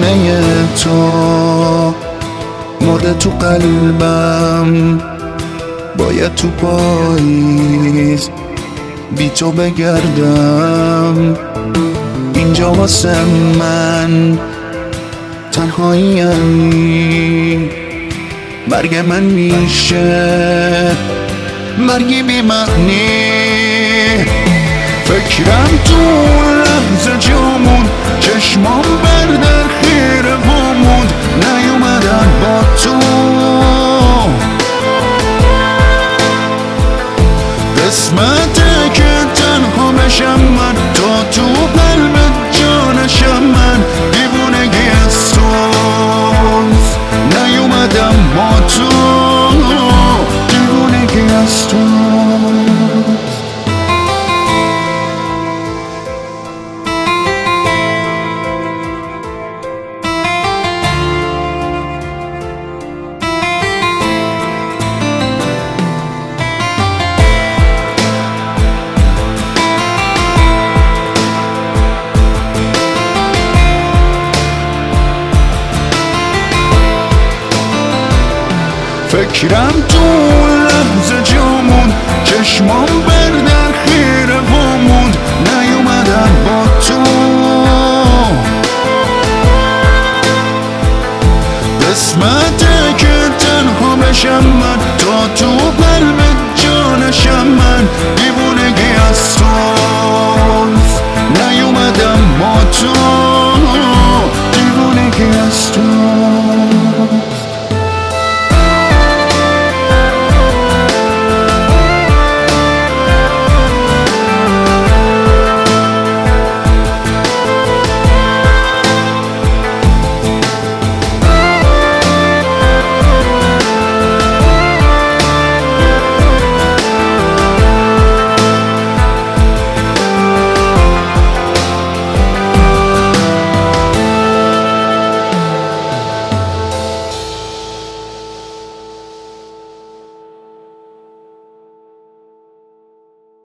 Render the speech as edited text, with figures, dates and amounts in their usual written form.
خونه تو مرده تو قلبم، باید تو پاییز بی تو بگردم. اینجا واسه من تنهایی، مرگ من میشه مرگی بی معنی. فکرم تو لحظه جامون، چشمام بر در خیره واموند، نیومدن با تو قسمته که تنها بشم من، تا تو قلب جانشم من. دیوونگی از توست، نیومدم با تو، دیوونگی از توست. فکرم تو لحظه جامون، چشمام بر در خیره واموند، نیومدم با تو قسمته که تنها بشم من.